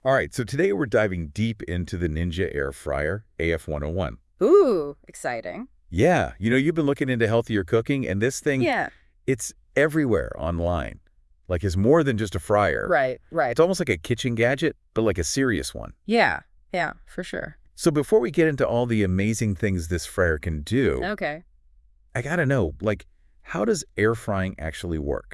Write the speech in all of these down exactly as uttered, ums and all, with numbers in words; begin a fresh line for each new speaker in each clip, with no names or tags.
All right, so today we're diving deep into the Ninja Air Fryer A F one oh one.
Ooh, exciting.
Yeah, you know, you've been looking into healthier cooking, and this thing,
Yeah.
it's everywhere online. Like, it's more than just a fryer.
Right, right.
It's almost like a kitchen gadget, but like a serious one.
Yeah, yeah, for sure.
So before we get into all the amazing things this fryer can do,
Okay.
I gotta know, like, how does air frying actually work?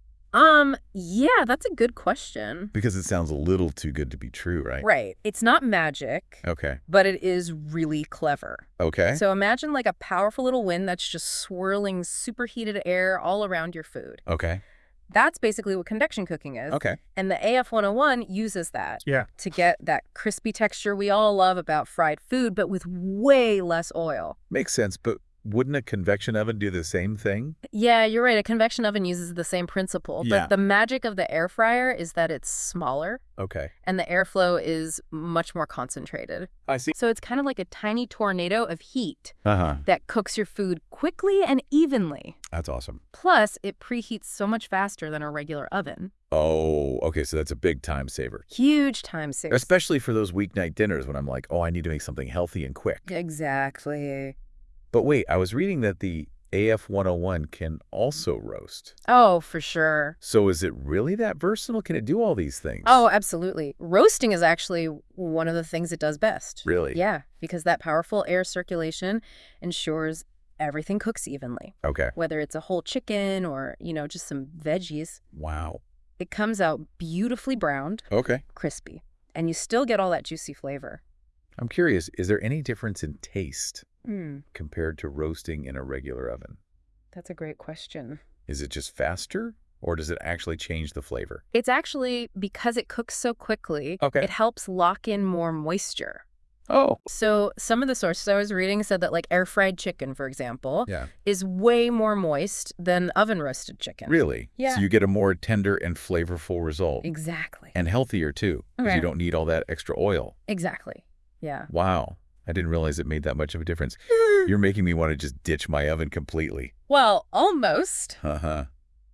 Um, yeah, that's a good question.
Because it sounds a little too good to be true, right?
Right. It's not magic,
Okay.
but it is really clever.
Okay.
So imagine like a powerful little wind that's just swirling superheated air all around your food.
Okay.
That's basically what convection cooking is.
Okay.
And the A F one oh one uses that
Yeah.
to get that crispy texture we all love about fried food, but with way less oil.
Makes sense, but wouldn't a convection oven do the same thing?
Yeah, you're right. A convection oven uses the same principle,
Yeah.
but the magic of the air fryer is that it's smaller
Okay.
and the airflow is much more concentrated.
I see.
So it's kind of like a tiny tornado of heat
Uh-huh.
that cooks your food quickly and evenly.
That's awesome.
Plus, it preheats so much faster than a regular oven.
Oh, okay, so that's a big time saver.
Huge time saver.
Especially for those weeknight dinners when I'm like, oh, I need to make something healthy and quick.
Exactly.
But wait, I was reading that the A F one oh one can also roast.
Oh, for sure.
So is it really that versatile? Can it do all these things?
Oh, absolutely. Roasting is actually one of the things it does best.
Really?
Yeah, because that powerful air circulation ensures everything cooks evenly.
Okay.
Whether it's a whole chicken or, you know, just some veggies,
Wow.
it comes out beautifully browned,
Okay.
crispy, and you still get all that juicy flavor.
I'm curious, is there any difference in taste
Hmm,
compared to roasting in a regular oven?
that's a great question.
Is it just faster, or does it actually change the flavor?
It's actually because it cooks so quickly,
Okay.
it helps lock in more moisture.
Oh.
So some of the sources I was reading said that like air fried chicken, for example,
Yeah.
is way more moist than oven roasted chicken.
Really?
Yeah.
So you get a more tender and flavorful result.
Exactly.
And healthier, too, because
Right.
you don't need all that extra oil.
Exactly. Yeah.
Wow. I didn't realize it made that much of a difference. You're making me want to just ditch my oven completely.
Well, almost.
Uh-huh.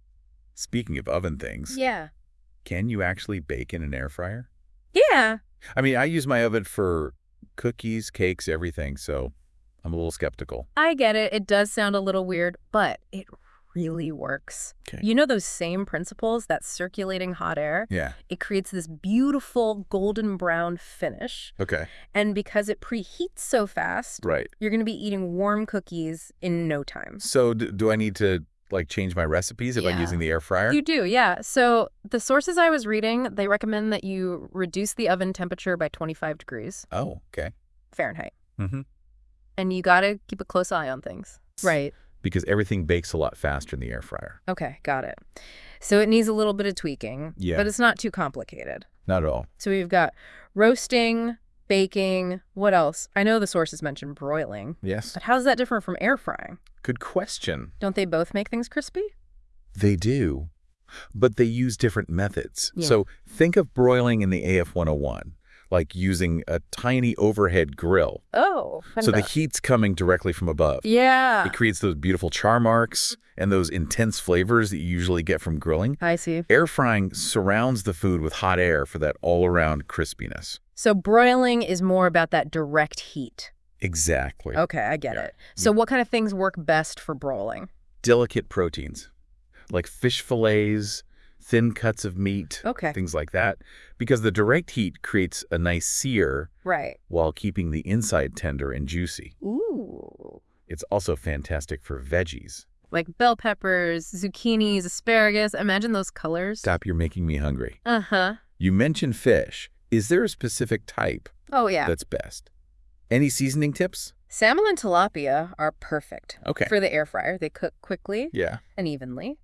Speaking of oven things,
Yeah.
can you actually bake in an air fryer?
Yeah.
I mean, I use my oven for cookies, cakes, everything, so I'm a little skeptical.
I get it. It does sound a little weird, but it really works.
Okay.
You know those same principles, that circulating hot air?
Yeah.
It creates this beautiful golden brown finish.
Okay.
And because it preheats so fast,
Right.
you're going to be eating warm cookies in no time.
So d do I need to, like, change my recipes if I'm
Yeah.
using the air fryer?
You do, yeah. So the sources I was reading, they recommend that you reduce the oven temperature by twenty-five degrees
Oh, okay.
Fahrenheit.
Mm-hmm.
And you got to keep a close eye on things. Right.
Because everything bakes a lot faster in the air fryer.
Okay, got it. So it needs a little bit of tweaking,
Yeah.
but it's not too complicated.
Not at all.
So we've got roasting, baking, what else? I know the sources mentioned broiling,
Yes.
but how's that different from air frying?
Good question.
Don't they both make things crispy?
They do, but they use different methods.
Yeah.
So think of broiling in the A F one oh one, like using a tiny overhead grill.
Oh,
So the heat's coming directly from above.
yeah.
It creates those beautiful char marks and those intense flavors that you usually get from grilling.
I see.
Air frying surrounds the food with hot air for that all-around crispiness.
So broiling is more about that direct heat.
Exactly.
Okay, I get
Yeah.
it. So what kind of things work best for broiling?
Delicate proteins, like fish fillets, thin cuts of meat,
Okay.
things like that, because the direct heat creates a nice sear
Right.
while keeping the inside tender and juicy.
Ooh.
It's also fantastic for veggies.
Like bell peppers, zucchinis, asparagus. Imagine those colors.
Stop, you're making me hungry.
Uh-huh.
You mentioned fish. Is there a specific type
Oh, yeah.
that's best? Any seasoning tips?
Salmon and tilapia are perfect
Okay.
for the air fryer. They cook quickly
Yeah.
and evenly.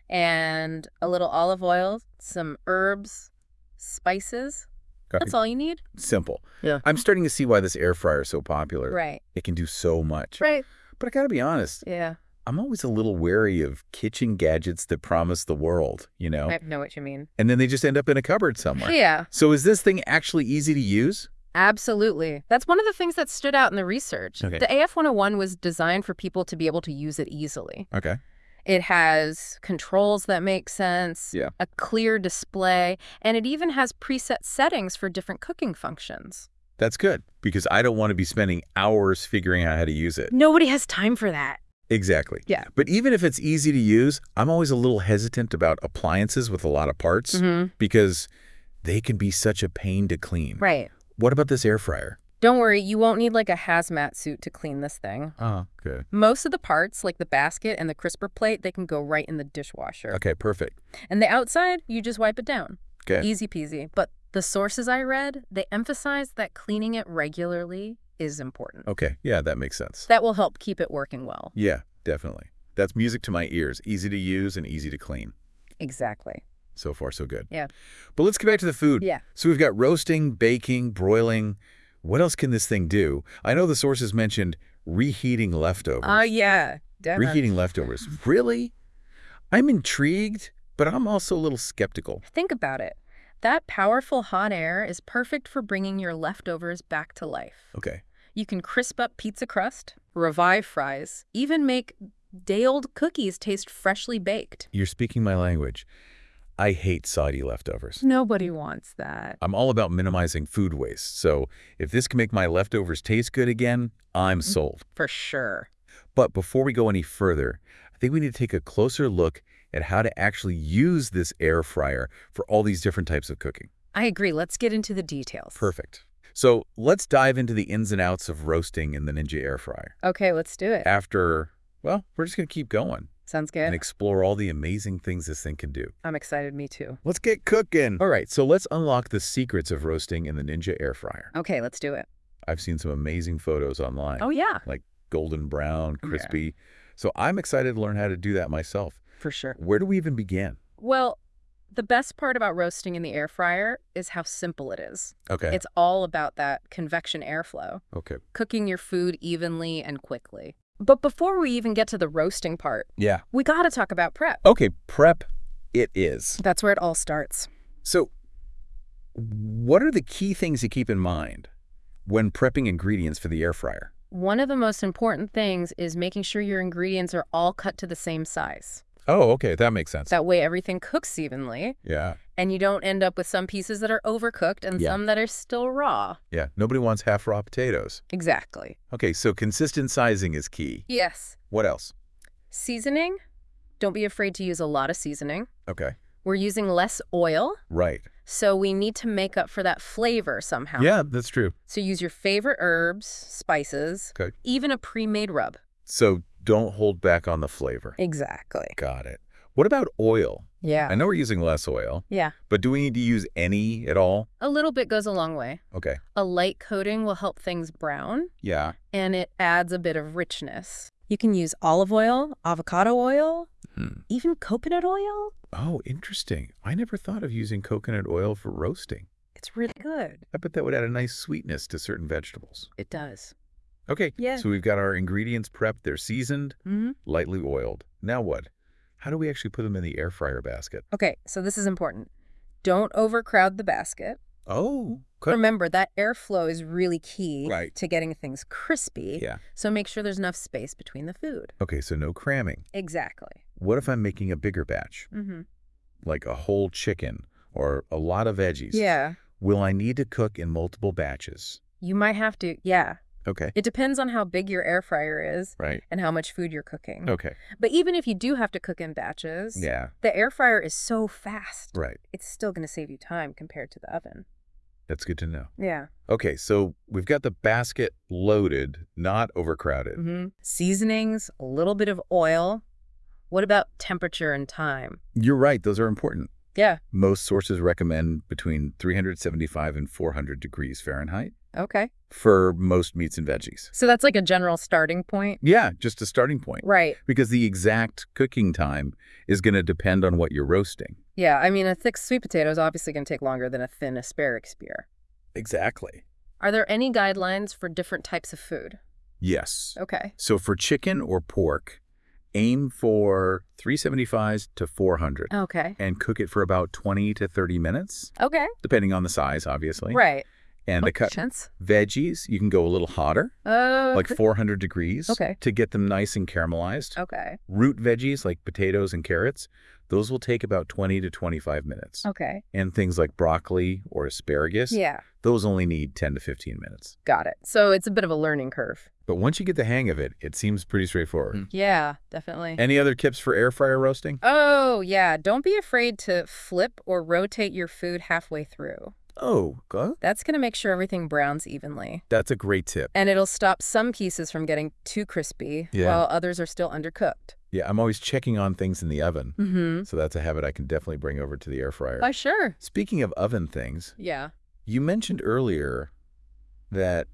And a little olive oil, some herbs, spices.
Got
That's
it.
all you need.
Simple.
Yeah.
I'm starting to see why this air fryer is so popular.
Right.
It can do so much.
Right.
But I gotta be honest,
Yeah.
I'm always a little wary of kitchen gadgets that promise the world, you know?
I know what you mean.
And then they just end up in a cupboard somewhere.
Yeah,
So is this thing actually easy to use?
absolutely. That's one of the things that stood out in the research.
Okay.
The A F one oh one was designed for people to be able to use it easily.
Okay.
It has controls that make sense,
Yeah.
a clear display, and it even has preset settings for different cooking functions.
That's good, because I don't want to be spending hours figuring out how to use it.
Nobody has time for that.
Exactly.
Yeah.
But even if it's easy to use, I'm always a little hesitant about appliances with a lot of parts
Mm-hmm.
because they can be such a pain to clean.
Right.
What about this air fryer?
Don't worry, you won't need like a hazmat suit to clean this thing.
Oh, good.
Most of the parts, like the basket and the crisper plate, they can go right in the dishwasher.
Okay, perfect.
And the outside, you just wipe it down.
Okay.
Easy peasy. But the sources I read, they emphasize that cleaning it regularly is important.
Okay, yeah, that makes sense.
That will help keep it working well.
Yeah, definitely. That's music to my ears. Easy to use and easy to clean.
Exactly.
So far, so good.
Yeah.
But let's get back to the food.
Yeah.
So we've got roasting, baking, broiling. What else can this thing do? I know the sources mentioned reheating leftovers.
Oh, uh, yeah. Definitely.
Reheating leftovers. Really? I'm intrigued, but I'm also a little skeptical.
Think about it. That powerful hot air is perfect for bringing your leftovers back to life.
Okay.
You can crisp up pizza crust, revive fries, even make day-old cookies taste freshly baked.
You're speaking my language. I hate soggy leftovers.
Nobody wants that.
I'm all about minimizing food waste, so if this can make my leftovers taste good again, I'm sold.
For sure.
But before we go any further, I think we need to take a closer look at how to actually use this air fryer for all these different types of cooking.
I agree. Let's get into the details.
Perfect. So let's dive into the ins and outs of roasting in the Ninja air fryer.
Okay, let's do it.
After, well, we're just going to keep going
Sounds good.
and explore all the amazing things this thing can do.
I'm excited. Me too.
Let's get cooking. All right, so let's unlock the secrets of roasting in the Ninja air fryer.
Okay, let's do it.
I've seen some amazing photos online.
Oh, yeah.
Like golden brown,
Yeah.
crispy. So I'm excited to learn how to do that myself.
For sure.
Where do we even begin?
Well, the best part about roasting in the air fryer is how simple it is.
Okay.
It's all about that convection airflow,
okay.
cooking your food evenly and quickly. But before we even get to the roasting part,
Yeah.
we got to talk about prep.
Okay, prep it is.
That's where it all starts.
So what are the key things to keep in mind when prepping ingredients for the air fryer?
One of the most important things is making sure your ingredients are all cut to the same size.
Oh, okay, that makes sense.
That way everything cooks evenly,
Yeah,
and you don't end up with some pieces that are overcooked and
Yeah.
some that are still raw.
yeah. Nobody wants half raw potatoes.
Exactly.
Okay, so consistent sizing is key.
Yes.
What else?
Seasoning. Don't be afraid to use a lot of seasoning.
Okay,
We're using less oil,
right.
so we need to make up for that flavor somehow.
Yeah, that's true.
So use your favorite herbs, spices,
Okay.
even a pre-made rub.
So don't hold back on the flavor.
Exactly.
Got it. What about oil?
Yeah.
I know we're using less oil,
Yeah.
but do we need to use any at all?
A little bit goes a long way.
Okay.
A light coating will help things brown,
Yeah.
and it adds a bit of richness. You can use olive oil, avocado oil,
Hmm.
even coconut oil.
Oh, interesting. I never thought of using coconut oil for roasting.
It's really good.
I bet that would add a nice sweetness to certain vegetables.
It does.
Okay,
Yeah.
so we've got our ingredients prepped. They're seasoned,
Mm-hmm.
lightly oiled. Now what? How do we actually put them in the air fryer basket?
Okay, so this is important. Don't overcrowd the basket.
Oh, okay.
Remember, that airflow is really key
Right.
to getting things crispy.
Yeah.
So make sure there's enough space between the food.
Okay, so no cramming.
Exactly.
What if I'm making a bigger batch,
Mm-hmm.
like a whole chicken or a lot of veggies?
Yeah.
Will I need to cook in multiple batches?
You might have to, yeah.
Okay.
It depends on how big your air fryer is
Right.
and how much food you're cooking.
Okay.
But even if you do have to cook in batches,
Yeah.
the air fryer is so fast.
Right.
It's still going to save you time compared to the oven.
That's good to know.
Yeah.
Okay, so we've got the basket loaded, not overcrowded.
Mm-hmm. Seasonings, a little bit of oil. What about temperature and time?
You're right. Those are important.
Yeah.
Most sources recommend between three hundred seventy-five and four hundred degrees Fahrenheit
Okay.
for most meats and veggies.
So that's like a general starting point.
Yeah, just a starting point.
Right.
Because the exact cooking time is going to depend on what you're roasting.
Yeah. I mean, a thick sweet potato is obviously going to take longer than a thin asparagus spear.
Exactly.
Are there any guidelines for different types of food?
Yes.
Okay.
So for chicken or pork, aim for three seventy-five to four hundred
Okay.
and cook it for about twenty to thirty minutes,
Okay.
depending on the size, obviously.
Right.
And the
Makes
cut
sense.
veggies, you can go a little hotter,
Uh,
like four hundred degrees,
Okay.
to get them nice and caramelized.
Okay.
Root veggies like potatoes and carrots, those will take about twenty to twenty-five minutes.
Okay.
And things like broccoli or asparagus,
Yeah.
those only need ten to fifteen minutes.
Got it. So it's a bit of a learning curve.
But once you get the hang of it, it seems pretty straightforward.
Yeah, definitely.
Any other tips for air fryer roasting?
Oh, yeah. Don't be afraid to flip or rotate your food halfway through.
Oh, go-
That's going to make sure everything browns evenly.
that's a great tip.
And it'll stop some pieces from getting too crispy
Yeah.
while others are still undercooked.
Yeah, I'm always checking on things in the oven.
Mm-hmm.
So that's a habit I can definitely bring over to the air fryer.
Why, sure.
Speaking of oven things,
Yeah.
you mentioned earlier that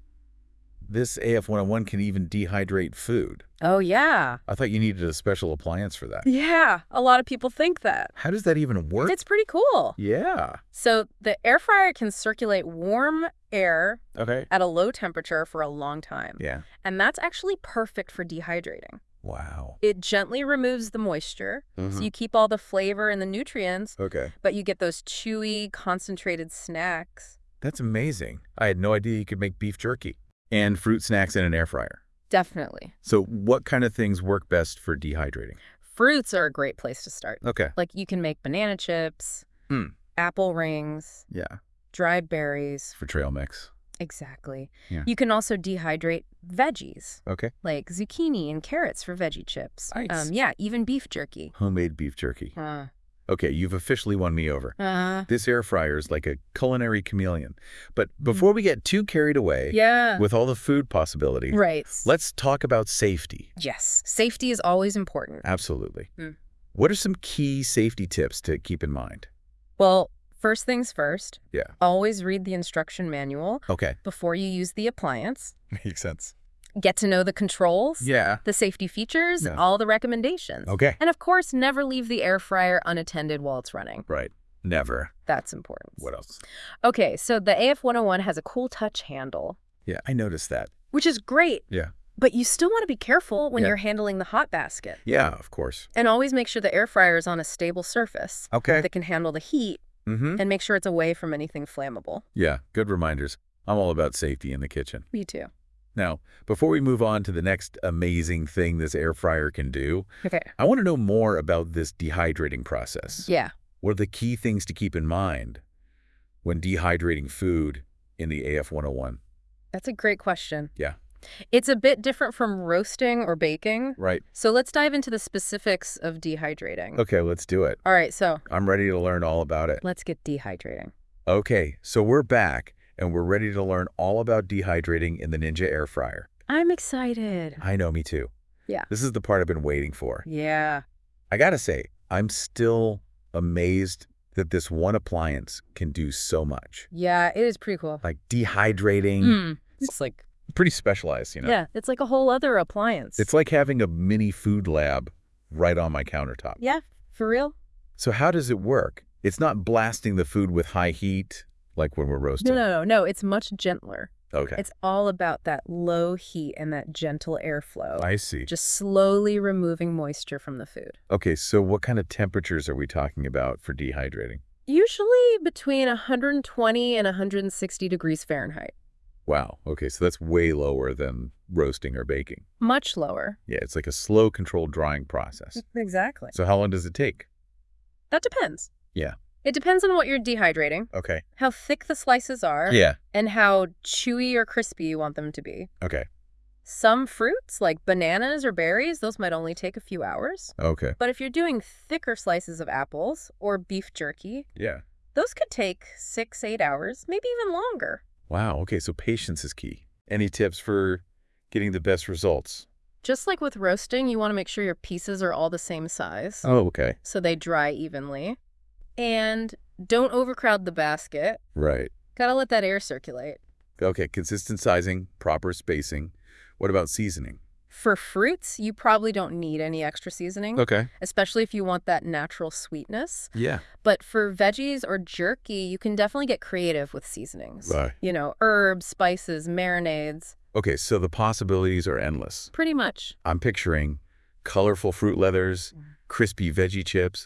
this A F one oh one can even dehydrate food.
Oh, yeah.
I thought you needed a special appliance for that.
Yeah. A lot of people think that.
How does that even work?
It's pretty cool.
Yeah.
So the air fryer can circulate warm air
Okay.
at a low temperature for a long time.
Yeah.
And that's actually perfect for dehydrating.
Wow.
It gently removes the moisture, so
Mhm.
you keep all the flavor and the nutrients,
Okay.
but you get those chewy, concentrated snacks.
That's amazing. I had no idea you could make beef jerky and fruit snacks in an air fryer.
Definitely.
So what kind of things work best for dehydrating?
Fruits are a great place to start.
Okay.
Like you can make banana chips,
Hmm.
apple rings,
Yeah.
dried berries.
For trail mix.
Exactly.
Yeah.
You can also dehydrate veggies,
Okay.
like zucchini and carrots for veggie chips.
Nice.
Um, yeah, even beef jerky.
Homemade beef jerky.
Uh,
Okay, you've officially won me over.
uh,
This air fryer is like a culinary chameleon. But before we get too carried away
yeah.
with all the food possibility,
Right.
let's talk about safety.
Yes. Safety is always important.
Absolutely.
Mm.
What are some key safety tips to keep in mind?
Well, first things first.
Yeah.
Always read the instruction manual
Okay.
before you use the appliance.
Makes sense.
Get to know the controls,
Yeah.
the safety features,
Yeah.
all the recommendations.
Okay.
And of course, never leave the air fryer unattended while it's running.
Right. Never.
That's important.
What else?
Okay, so the A F one oh one has a cool touch handle,
Yeah, I noticed that.
which is great.
Yeah.
But you still want to be careful when
Yeah.
you're handling the hot basket.
Yeah, of course.
And always make sure the air fryer is on a stable surface
Okay.
that can handle the heat,
Mm-hmm.
and make sure it's away from anything flammable.
Yeah, good reminders. I'm all about safety in the kitchen.
Me too.
Now, before we move on to the next amazing thing this air fryer can do,
Okay.
I want to know more about this dehydrating process.
Yeah.
What are the key things to keep in mind when dehydrating food in the A F one oh one?
That's a great question.
Yeah.
It's a bit different from roasting or baking.
Right.
So let's dive into the specifics of dehydrating.
Okay, let's do it.
All right, so
I'm ready to learn all about it.
let's get dehydrating.
Okay, so we're back, and we're ready to learn all about dehydrating in the Ninja air fryer.
I'm excited.
I know, me too.
Yeah.
This is the part I've been waiting for.
Yeah.
I gotta say, I'm still amazed that this one appliance can do so much.
Yeah, it is pretty cool.
Like dehydrating,
Mm. It's like,
pretty specialized, you know?
yeah, it's like a whole other appliance.
It's like having a mini food lab right on my countertop.
Yeah, for real?
So how does it work? It's not blasting the food with high heat like when we're roasting.
No, no, no, no. It's much gentler.
Okay.
It's all about that low heat and that gentle airflow.
I see.
Just slowly removing moisture from the food.
Okay, so what kind of temperatures are we talking about for dehydrating?
Usually between one hundred twenty and one hundred sixty degrees Fahrenheit.
Wow. Okay, so that's way lower than roasting or baking.
Much lower.
Yeah, it's like a slow, controlled drying process.
Exactly.
So how long does it take?
That depends.
Yeah.
It depends on what you're dehydrating,
Okay.
how thick the slices are,
Yeah.
and how chewy or crispy you want them to be.
Okay.
Some fruits, like bananas or berries, those might only take a few hours.
Okay.
But if you're doing thicker slices of apples or beef jerky,
Yeah.
those could take six, eight hours, maybe even longer.
Wow. Okay, so patience is key. Any tips for getting the best results?
Just like with roasting, you want to make sure your pieces are all the same size,
Oh, okay.
so they dry evenly. And don't overcrowd the basket.
Right.
Gotta let that air circulate.
Okay, consistent sizing, proper spacing. What about seasoning?
For fruits, you probably don't need any extra seasoning,
Okay.
especially if you want that natural sweetness.
Yeah.
But for veggies or jerky, you can definitely get creative with seasonings.
Right.
You know, herbs, spices, marinades,
Okay, so the possibilities are endless.
pretty much.
I'm picturing colorful fruit leathers, crispy veggie chips,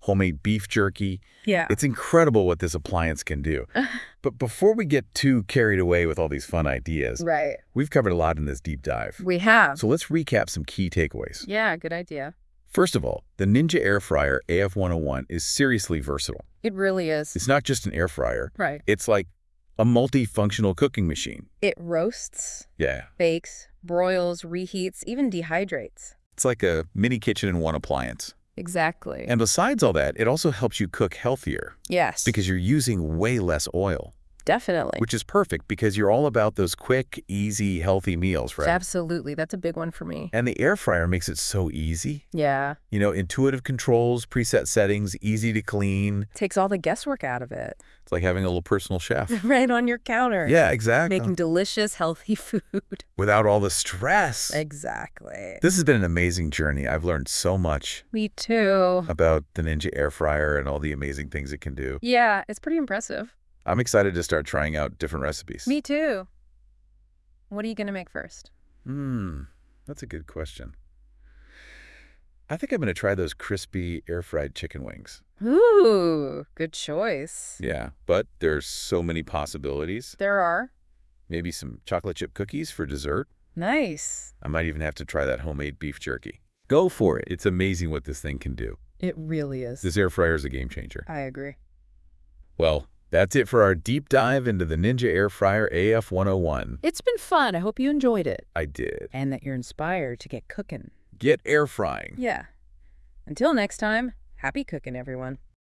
homemade beef jerky.
Yeah.
It's incredible what this appliance can do. But before we get too carried away with all these fun ideas,
Right.
we've covered a lot in this deep dive.
We have.
So let's recap some key takeaways.
Yeah, good idea.
First of all, the Ninja Air Fryer A F one oh one is seriously versatile.
It really is.
It's not just an air fryer.
Right.
It's like a multifunctional cooking machine.
It roasts,
Yeah.
bakes, broils, reheats, even dehydrates.
It's like a mini kitchen in one appliance.
Exactly.
And besides all that, it also helps you cook healthier
Yes.
because you're using way less oil,
Definitely.
which is perfect because you're all about those quick, easy, healthy meals, right?
Absolutely. That's a big one for me.
And the air fryer makes it so easy.
Yeah.
You know, intuitive controls, preset settings, easy to clean.
Takes all the guesswork out of it.
It's like having a little personal chef.
Right on your counter.
Yeah, exactly.
Making delicious, healthy food.
Without all the stress.
Exactly.
This has been an amazing journey. I've learned so much
Me too.
about the Ninja Air Fryer and all the amazing things it can do.
Yeah, it's pretty impressive.
I'm excited to start trying out different recipes.
Me too. What are you going to make first?
Hmm, that's a good question. I think I'm going to try those crispy air-fried chicken wings.
Ooh, good choice.
Yeah, but there's so many possibilities.
There are.
Maybe some chocolate chip cookies for dessert.
Nice.
I might even have to try that homemade beef jerky. Go for it. It's amazing what this thing can do.
It really is.
This air fryer is a game changer.
I agree.
Well, that's it for our deep dive into the Ninja Air Fryer A F one oh one.
It's been fun. I hope you enjoyed it.
I did.
And that you're inspired to get cooking.
Get air frying.
Yeah. Until next time, happy cooking, everyone.